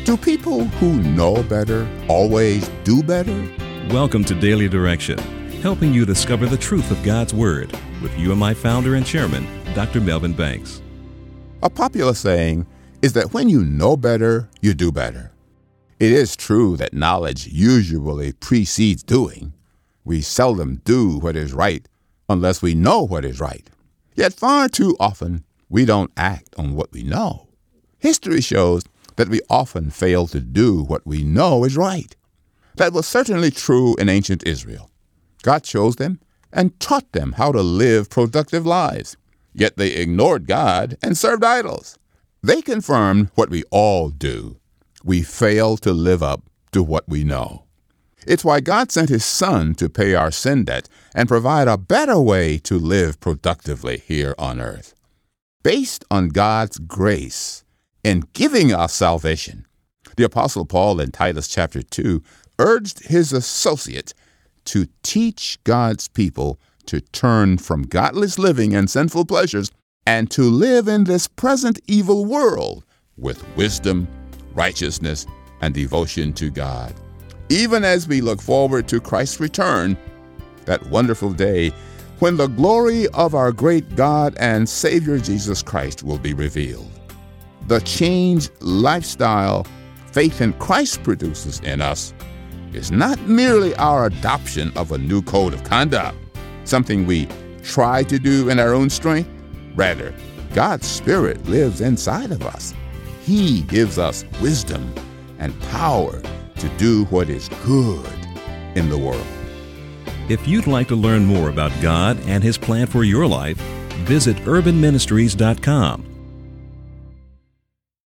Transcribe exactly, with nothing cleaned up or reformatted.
Do people who know better always do better? Welcome to Daily Direction, helping you discover the truth of God's Word with U M I founder and chairman, Doctor Melvin Banks. A popular saying is that when you know better, you do better. It is true that knowledge usually precedes doing. We seldom do what is right unless we know what is right. Yet far too often, we don't act on what we know. History shows that we often fail to do what we know is right. That was certainly true in ancient Israel. God chose them and taught them how to live productive lives. Yet they ignored God and served idols. They confirmed what we all do. We fail to live up to what we know. It's why God sent His Son to pay our sin debt and provide a better way to live productively here on earth. Based on God's grace in giving us salvation, the Apostle Paul in Titus chapter two urged his associate to teach God's people to turn from godless living and sinful pleasures and to live in this present evil world with wisdom, righteousness, and devotion to God, even as we look forward to Christ's return, that wonderful day when the glory of our great God and Savior Jesus Christ will be revealed. The changed lifestyle faith in Christ produces in us is not merely our adoption of a new code of conduct, something we try to do in our own strength. Rather, God's Spirit lives inside of us. He gives us wisdom and power to do what is good in the world. If you'd like to learn more about God and His plan for your life, visit urban ministries dot com